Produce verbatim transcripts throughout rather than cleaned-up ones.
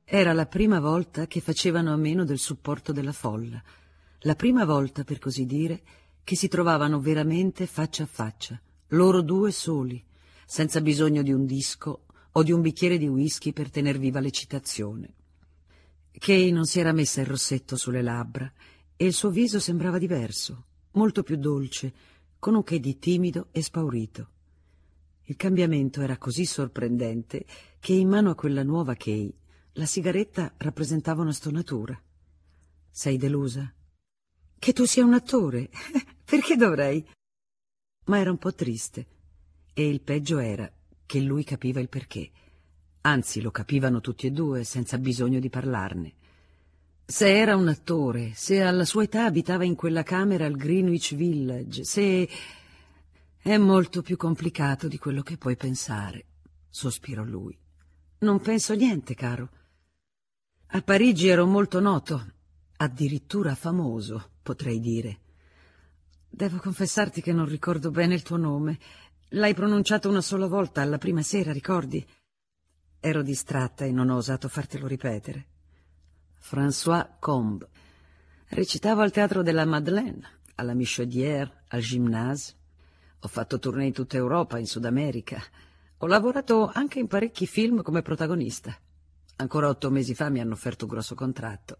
Era la prima volta che facevano a meno del supporto della folla, la prima volta, per così dire, che si trovavano veramente faccia a faccia, loro due soli, senza bisogno di un disco o di un bicchiere di whisky per tener viva l'eccitazione. Kay non si era messa il rossetto sulle labbra e il suo viso sembrava diverso, molto più dolce, con un che di timido e spaurito. Il cambiamento era così sorprendente che in mano a quella nuova Kay la sigaretta rappresentava una stonatura. Sei delusa? Che tu sia un attore? Perché dovrei? Ma era un po' triste. E il peggio era che lui capiva il perché. Anzi, lo capivano tutti e due, senza bisogno di parlarne. Se era un attore, se alla sua età abitava in quella camera al Greenwich Village, se... È molto più complicato di quello che puoi pensare, sospirò lui. Non penso niente, caro. A Parigi ero molto noto, addirittura famoso, potrei dire. Devo confessarti che non ricordo bene il tuo nome. L'hai pronunciato una sola volta alla prima sera, ricordi? Ero distratta e non ho osato fartelo ripetere. François Combes. Recitavo al Teatro della Madeleine, alla Michaudière, al Gymnase. Ho fatto tournée in tutta Europa, in Sud America. Ho lavorato anche in parecchi film come protagonista. Ancora otto mesi fa mi hanno offerto un grosso contratto.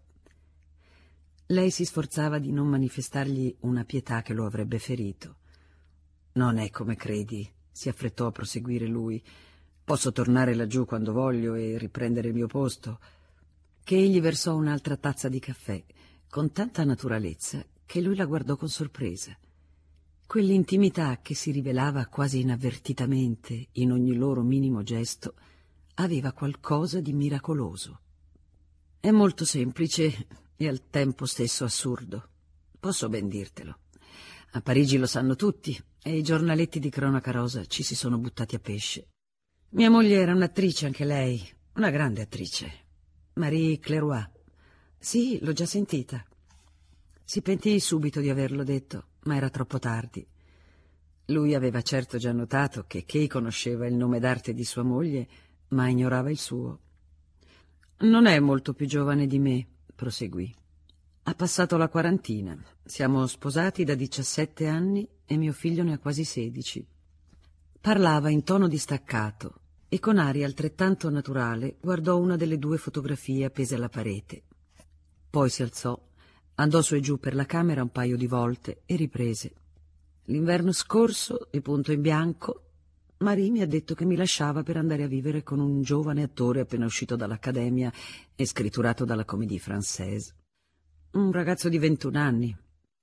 Lei si sforzava di non manifestargli una pietà che lo avrebbe ferito. Non è come credi, si affrettò a proseguire lui. Posso tornare laggiù quando voglio e riprendere il mio posto. Che egli versò un'altra tazza di caffè, con tanta naturalezza che lui la guardò con sorpresa. Quell'intimità che si rivelava quasi inavvertitamente in ogni loro minimo gesto aveva qualcosa di miracoloso. È molto semplice e al tempo stesso assurdo. Posso ben dirtelo. A Parigi lo sanno tutti e i giornaletti di cronaca rosa ci si sono buttati a pesce. Mia moglie era un'attrice anche lei, una grande attrice. Marie Clairoy. Sì, l'ho già sentita. Si pentì subito di averlo detto, ma era troppo tardi. Lui aveva certo già notato che Kay conosceva il nome d'arte di sua moglie, ma ignorava il suo. Non è molto più giovane di me, proseguì. Ha passato la quarantina. Siamo sposati da diciassette anni e mio figlio ne ha quasi sedici. Parlava in tono distaccato e con aria altrettanto naturale guardò una delle due fotografie appese alla parete. Poi si alzò, andò su e giù per la camera un paio di volte e riprese. L'inverno scorso, di punto in bianco, Marie mi ha detto che mi lasciava per andare a vivere con un giovane attore appena uscito dall'accademia e scritturato dalla Comédie Française. Un ragazzo di ventuno anni.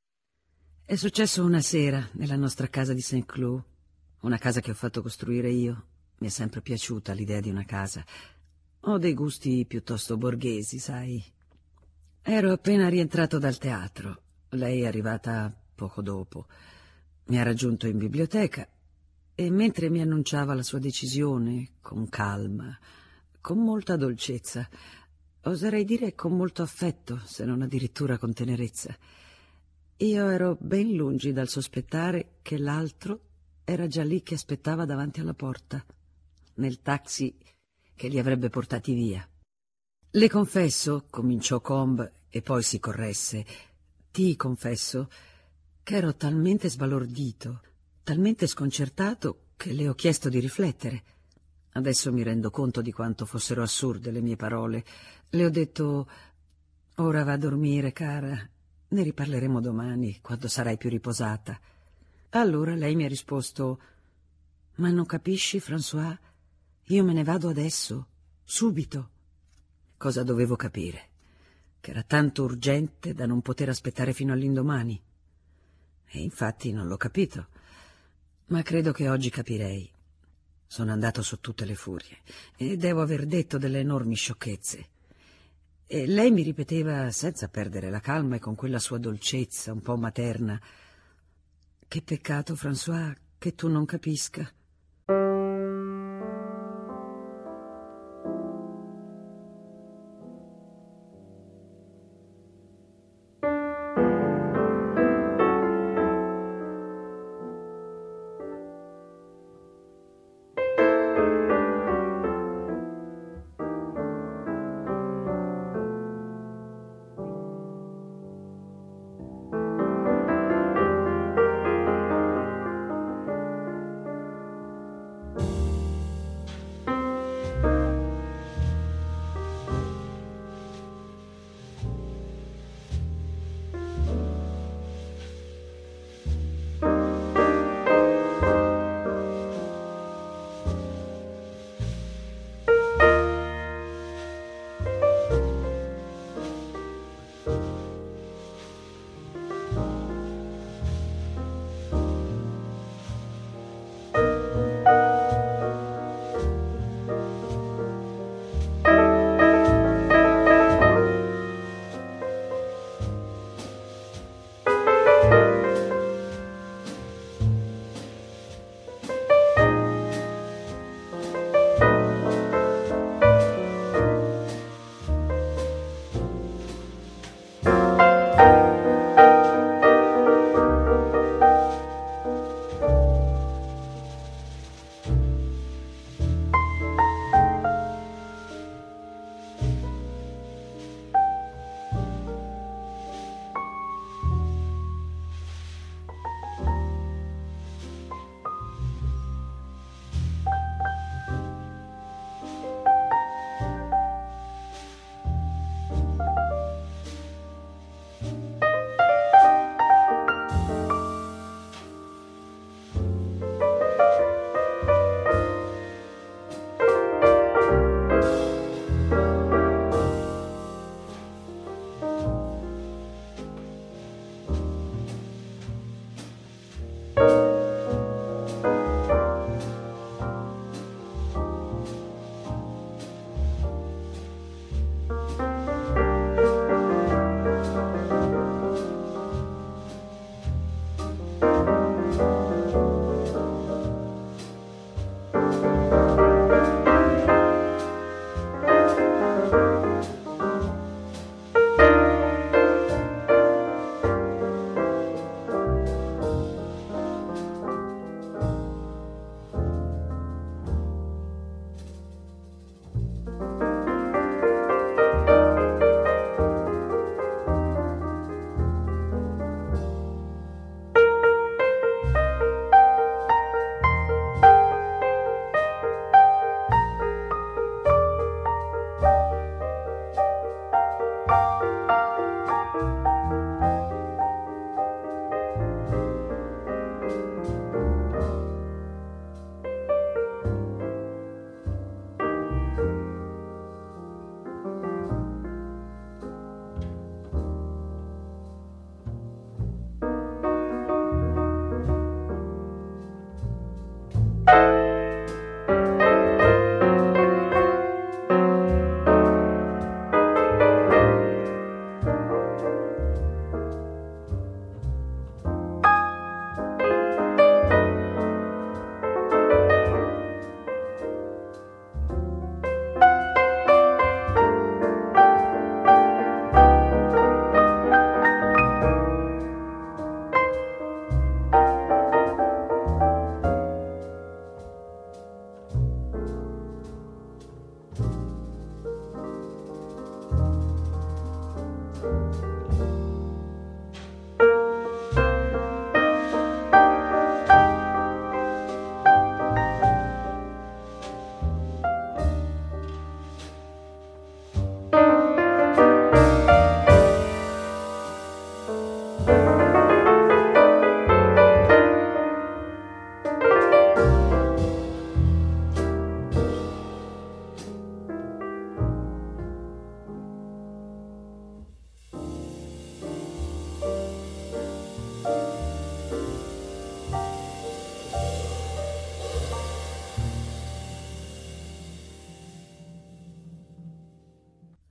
È successo una sera nella nostra casa di Saint-Cloud, una casa che ho fatto costruire io. Mi è sempre piaciuta l'idea di una casa. Ho dei gusti piuttosto borghesi, sai. Ero appena rientrato dal teatro. Lei è arrivata poco dopo. Mi ha raggiunto in biblioteca e mentre mi annunciava la sua decisione, con calma, con molta dolcezza, oserei dire con molto affetto, se non addirittura con tenerezza, io ero ben lungi dal sospettare che l'altro era già lì che aspettava davanti alla porta, nel taxi che li avrebbe portati via. Le confesso, cominciò Combes e poi si corresse, ti confesso che ero talmente sbalordito, talmente sconcertato che le ho chiesto di riflettere. Adesso mi rendo conto di quanto fossero assurde le mie parole. Le ho detto: ora va a dormire, cara, ne riparleremo domani, quando sarai più riposata. Allora lei mi ha risposto: ma non capisci, François? Io me ne vado adesso, subito. Cosa dovevo capire? Che era tanto urgente da non poter aspettare fino all'indomani. E infatti non l'ho capito, ma credo che oggi capirei. Sono andato su tutte le furie e devo aver detto delle enormi sciocchezze. E lei mi ripeteva, senza perdere la calma e con quella sua dolcezza un po' materna: che peccato, François, che tu non capisca.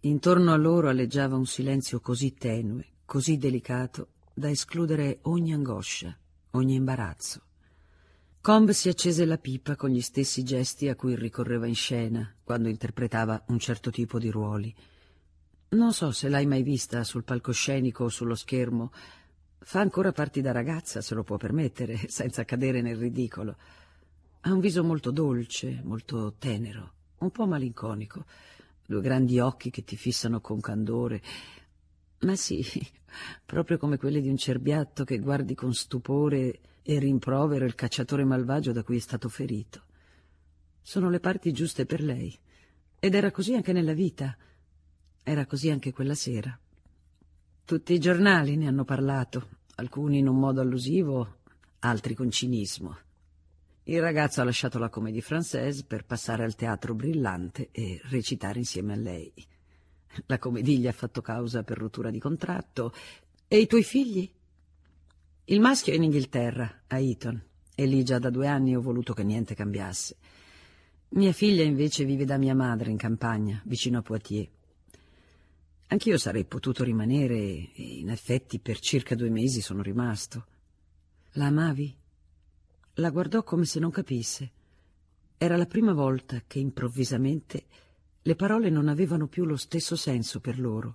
Intorno a loro aleggiava un silenzio così tenue, così delicato, da escludere ogni angoscia, ogni imbarazzo. Comb si accese la pipa con gli stessi gesti a cui ricorreva in scena, quando interpretava un certo tipo di ruoli. Non so se l'hai mai vista sul palcoscenico o sullo schermo. Fa ancora parti da ragazza, se lo può permettere, senza cadere nel ridicolo. Ha un viso molto dolce, molto tenero, un po' malinconico, due grandi occhi che ti fissano con candore. Ma sì, proprio come quelli di un cerbiatto che guardi con stupore e rimprovero il cacciatore malvagio da cui è stato ferito. Sono le parti giuste per lei. Ed era così anche nella vita. Era così anche quella sera. Tutti i giornali ne hanno parlato, alcuni in un modo allusivo, altri con cinismo. Il ragazzo ha lasciato la Comédie Française per passare al teatro Brillante e recitare insieme a lei. La Comédie gli ha fatto causa per rottura di contratto. E i tuoi figli? Il maschio è in Inghilterra, a Eton, e lì già da due anni ho voluto che niente cambiasse. Mia figlia invece vive da mia madre in campagna, vicino a Poitiers. Anch'io sarei potuto rimanere e in effetti per circa due mesi sono rimasto. La amavi? La guardò come se non capisse. Era la prima volta che improvvisamente le parole non avevano più lo stesso senso per loro.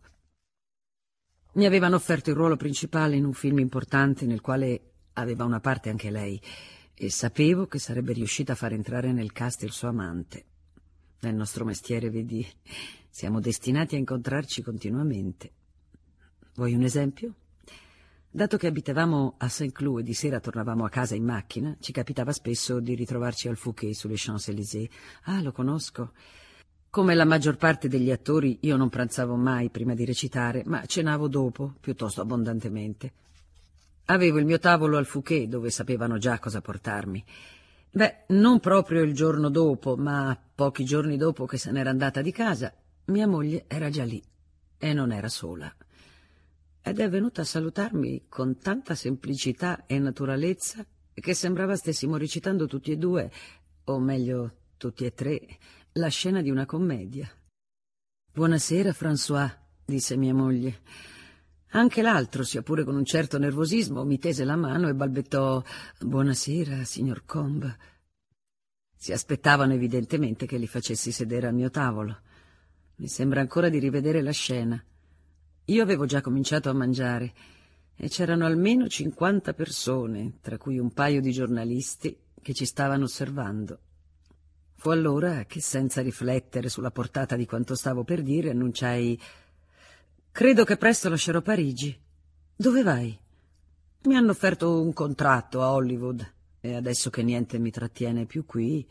Mi avevano offerto il ruolo principale in un film importante nel quale aveva una parte anche lei e sapevo che sarebbe riuscita a far entrare nel cast il suo amante. Nel nostro mestiere, vedi, siamo destinati a incontrarci continuamente. Vuoi un esempio? Dato che abitavamo a Saint-Cloud e di sera tornavamo a casa in macchina, ci capitava spesso di ritrovarci al Fouquet sulle Champs-Élysées. Ah, lo conosco. Come la maggior parte degli attori, io non pranzavo mai prima di recitare, ma cenavo dopo, piuttosto abbondantemente. Avevo il mio tavolo al Fouquet, dove sapevano già cosa portarmi. Beh, non proprio il giorno dopo, ma pochi giorni dopo che se n'era andata di casa, mia moglie era già lì e non era sola. Ed è venuta a salutarmi con tanta semplicità e naturalezza che sembrava stessimo recitando tutti e due, o meglio, tutti e tre, la scena di una commedia. «Buonasera, François», disse mia moglie. Anche l'altro, sia pure con un certo nervosismo, mi tese la mano e balbettò «Buonasera, signor Comb». Si aspettavano evidentemente che li facessi sedere al mio tavolo. Mi sembra ancora di rivedere la scena. Io avevo già cominciato a mangiare e c'erano almeno cinquanta persone, tra cui un paio di giornalisti, che ci stavano osservando. Fu allora che, senza riflettere sulla portata di quanto stavo per dire, annunciai: «Credo che presto lascerò Parigi». «Dove vai?» «Mi hanno offerto un contratto a Hollywood e adesso che niente mi trattiene più qui».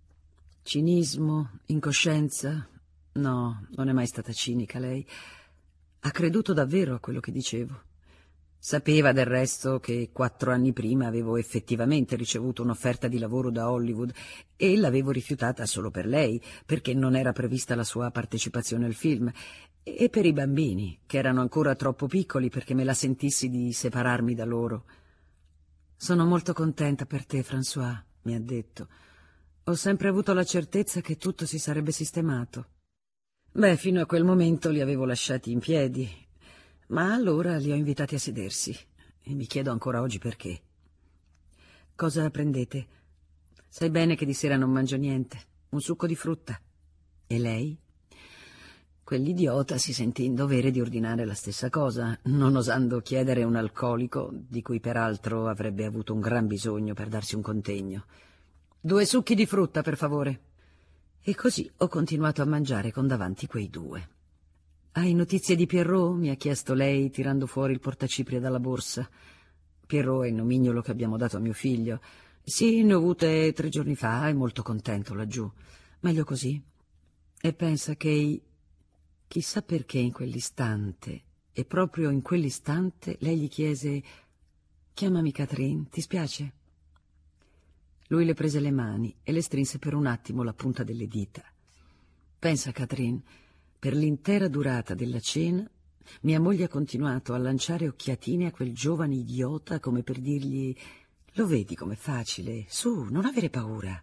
Cinismo, incoscienza? No, non è mai stata cinica lei. Ha creduto davvero a quello che dicevo. Sapeva del resto che quattro anni prima avevo effettivamente ricevuto un'offerta di lavoro da Hollywood e l'avevo rifiutata solo per lei, perché non era prevista la sua partecipazione al film, e per i bambini, che erano ancora troppo piccoli perché me la sentissi di separarmi da loro. «Sono molto contenta per te, François», mi ha detto. «Ho sempre avuto la certezza che tutto si sarebbe sistemato». Beh, fino a quel momento li avevo lasciati in piedi, ma allora li ho invitati a sedersi e mi chiedo ancora oggi perché. «Cosa prendete? Sai bene che di sera non mangio niente, un succo di frutta. E lei?» Quell'idiota si sentì in dovere di ordinare la stessa cosa, non osando chiedere un alcolico, di cui peraltro avrebbe avuto un gran bisogno per darsi un contegno. «Due succhi di frutta, per favore». E così ho continuato a mangiare con davanti quei due. «Hai notizie di Pierrot?» mi ha chiesto lei, tirando fuori il portacipria dalla borsa. Pierrot è il nomignolo che abbiamo dato a mio figlio. «Sì, ne ho avute tre giorni fa, è molto contento laggiù. Meglio così». E pensa che, chissà perché in quell'istante, e proprio in quell'istante, lei gli chiese: «Chiamami Catherine, ti spiace?» Lui le prese le mani e le strinse per un attimo la punta delle dita. Pensa, Catherine, per l'intera durata della cena, mia moglie ha continuato a lanciare occhiatine a quel giovane idiota come per dirgli: «Lo vedi com'è facile? Su, non avere paura».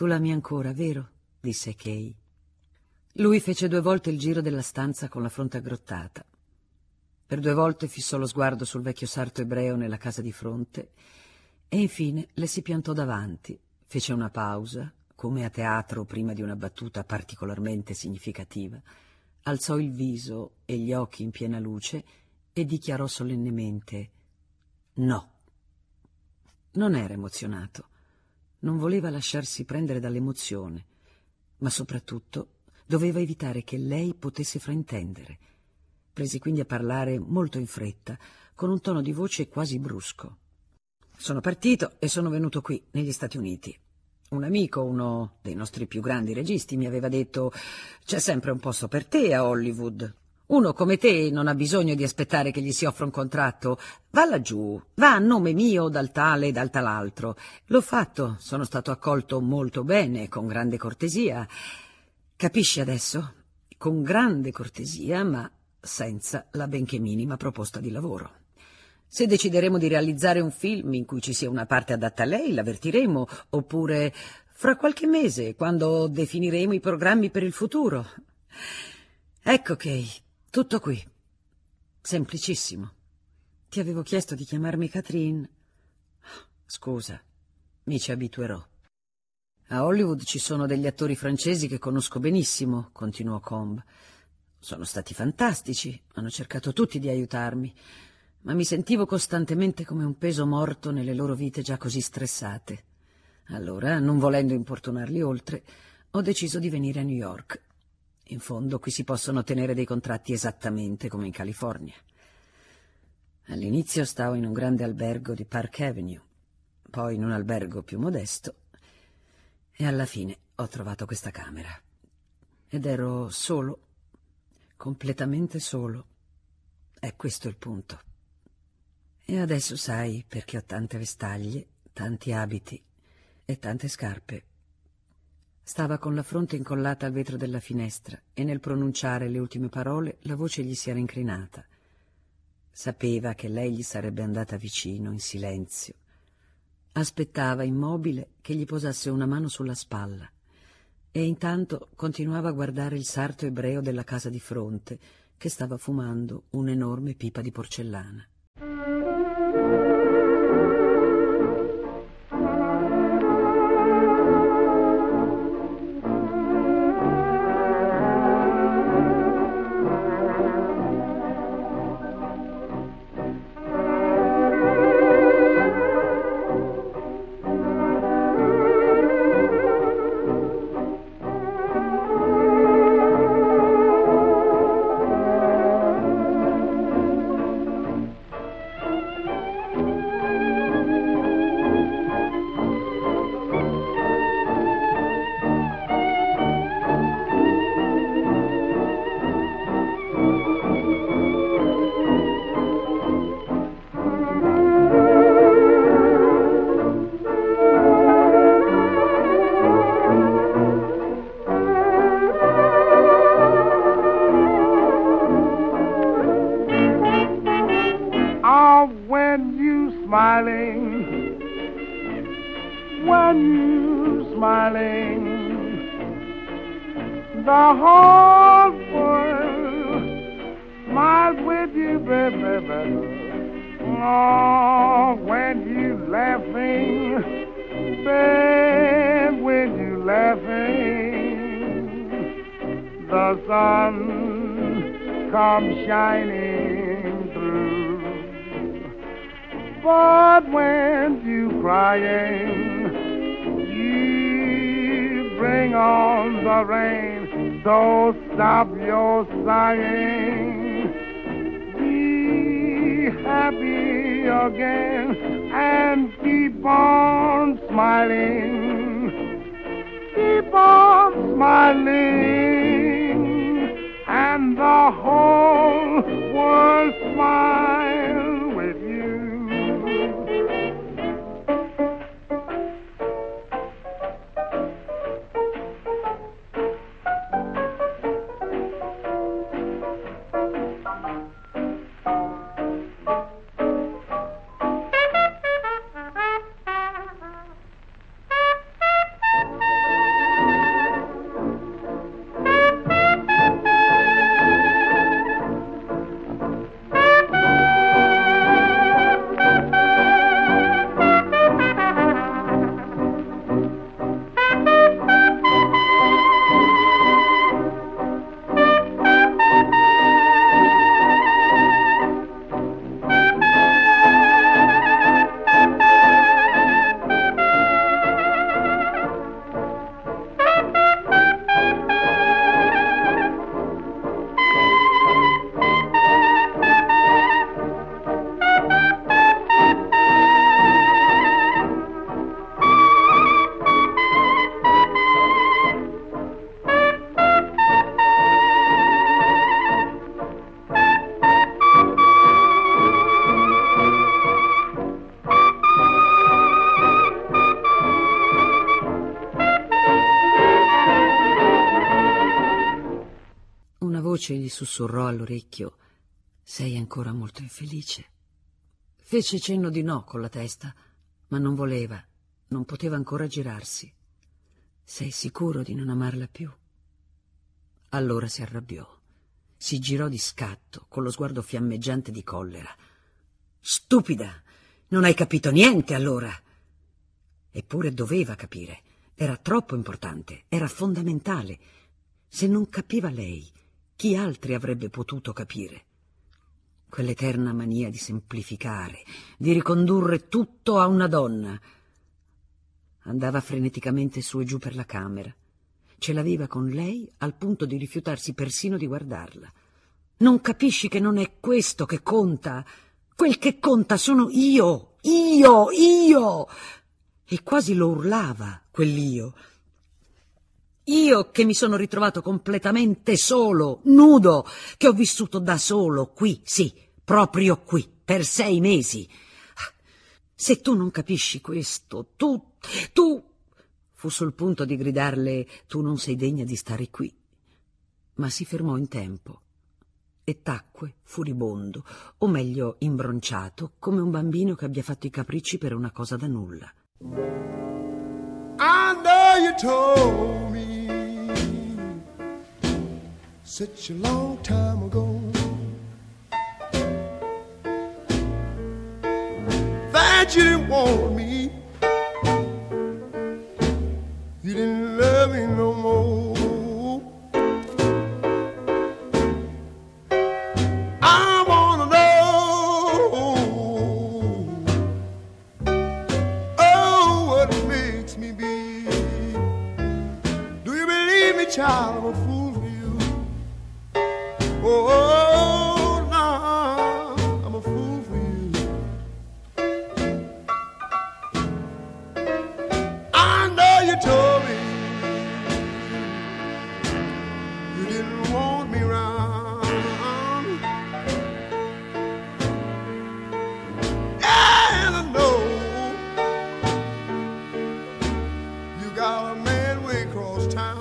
Tu l'ami ancora, vero? Disse Kay. Lui fece due volte il giro della stanza con la fronte aggrottata. Per due volte fissò lo sguardo sul vecchio sarto ebreo nella casa di fronte e infine le si piantò davanti, fece una pausa, come a teatro prima di una battuta particolarmente significativa, alzò il viso e gli occhi in piena luce e dichiarò solennemente no. Non era emozionato, non voleva lasciarsi prendere dall'emozione, ma soprattutto doveva evitare che lei potesse fraintendere. Prese quindi a parlare molto in fretta, con un tono di voce quasi brusco. Sono partito e sono venuto qui, negli Stati Uniti. Un amico, uno dei nostri più grandi registi, mi aveva detto: c'è sempre un posto per te a Hollywood. Uno come te non ha bisogno di aspettare che gli si offra un contratto. Va laggiù, va a nome mio dal tale e dal tal'altro. L'ho fatto, sono stato accolto molto bene, con grande cortesia. Capisci adesso? Con grande cortesia, ma senza la benché minima proposta di lavoro. Se decideremo di realizzare un film in cui ci sia una parte adatta a lei, l'avvertiremo, oppure fra qualche mese, quando definiremo i programmi per il futuro. Ecco Kay, tutto qui. Semplicissimo. Ti avevo chiesto di chiamarmi Catherine. Scusa, mi ci abituerò. A Hollywood ci sono degli attori francesi che conosco benissimo, continuò Combe. Sono stati fantastici, hanno cercato tutti di aiutarmi, ma mi sentivo costantemente come un peso morto nelle loro vite già così stressate. Allora, non volendo importunarli oltre, ho deciso di venire a New York. In fondo, qui si possono ottenere dei contratti esattamente come in California. All'inizio stavo in un grande albergo di Park Avenue, poi in un albergo più modesto, e alla fine ho trovato questa camera. Ed ero solo, completamente solo. È questo il punto. E adesso sai perché ho tante vestaglie, tanti abiti e tante scarpe. Stava con la fronte incollata al vetro della finestra e nel pronunciare le ultime parole la voce gli si era incrinata. Sapeva che lei gli sarebbe andata vicino in silenzio. Aspettava immobile che gli posasse una mano sulla spalla e intanto continuava a guardare il sarto ebreo della casa di fronte che stava fumando un'enorme pipa di porcellana. voce gli sussurrò all'orecchio: «Sei ancora molto infelice?» Fece cenno di no con la testa, ma non voleva, non poteva ancora girarsi. «Sei sicuro di non amarla più?» Allora si arrabbiò, si girò di scatto, con lo sguardo fiammeggiante di collera. «Stupida! Non hai capito niente, allora!» Eppure doveva capire. Era troppo importante, era fondamentale. Se non capiva lei, chi altri avrebbe potuto capire? Quell'eterna mania di semplificare, di ricondurre tutto a una donna. Andava freneticamente su e giù per la camera. Ce l'aveva con lei al punto di rifiutarsi persino di guardarla. «Non capisci che non è questo che conta? Quel che conta sono io, io, io!» E quasi lo urlava, quell'io. Io che mi sono ritrovato completamente solo, nudo, che ho vissuto da solo qui, sì, proprio qui, per sei mesi. Se tu non capisci questo, tu, tu... Fu sul punto di gridarle: «Tu non sei degna di stare qui». Ma si fermò in tempo e tacque furibondo, o meglio imbronciato, come un bambino che abbia fatto i capricci per una cosa da nulla. I know you told me such a long time ago that you didn't want me, you didn't love me no more. I wanna know, oh, what makes me be. Do you believe me, child? I'm a fool for you. Oh, no, I'm a fool for you. I know you told me you didn't want me round. And I know you got a man way across town.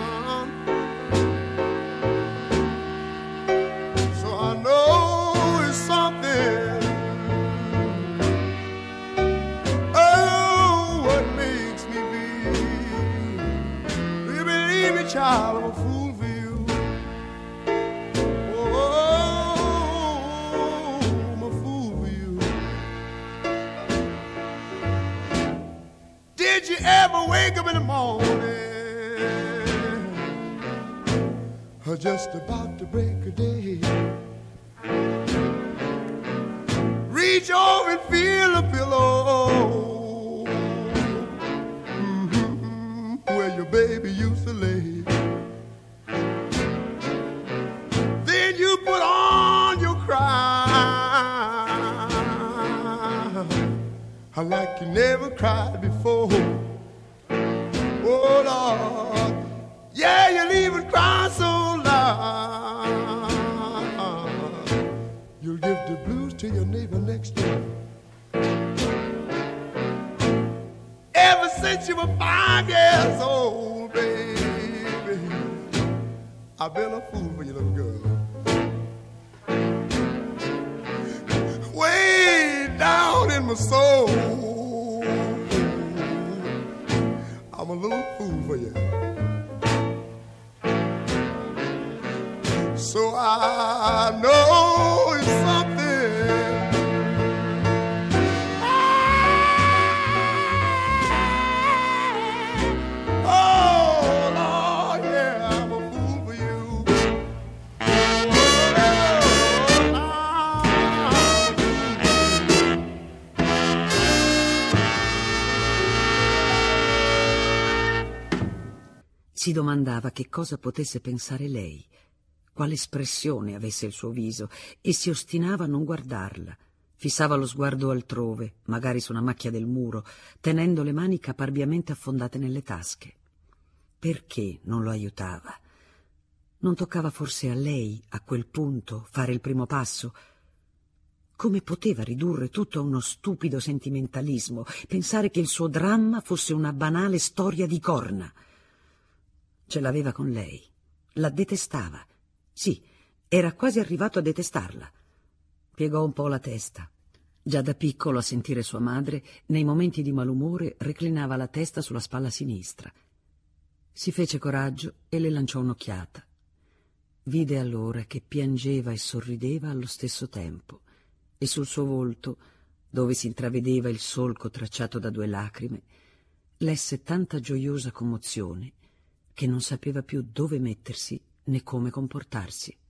So I know it's something. Oh, what makes me be. Do you believe me, child? I'm a fool for you. Oh, I'm a fool for you. Did you ever wake up in the morning, or just about to break a day, reach over and feel a pillow, mm-hmm, where your baby used to lay? Then you put on your cry like you never cried before. Oh Lord, yeah, you'll even cry so loud you'll give the blues to your neighbor next door. Ever since you were five years old, baby, I've been a fool for you, little girl. Way down in my soul, I'm a little fool for you. So I know it's something. Oh Lord, yeah, I'm a fool for you. Si domandava che cosa potesse pensare lei, quale espressione avesse il suo viso, e si ostinava a non guardarla. Fissava lo sguardo altrove, magari su una macchia del muro, tenendo le mani caparbiamente affondate nelle tasche. Perché non lo aiutava? Non toccava forse a lei, a quel punto, fare il primo passo? Come poteva ridurre tutto a uno stupido sentimentalismo, pensare che il suo dramma fosse una banale storia di corna? Ce l'aveva con lei, la detestava, Sì, era quasi arrivato a detestarla. Piegò un po' la testa. Già da piccolo, a sentire sua madre, nei momenti di malumore reclinava la testa sulla spalla sinistra. Si fece coraggio e le lanciò un'occhiata. Vide allora che piangeva e sorrideva allo stesso tempo, e sul suo volto, dove si intravedeva il solco tracciato da due lacrime, lesse tanta gioiosa commozione che non sapeva più dove mettersi né come comportarsi.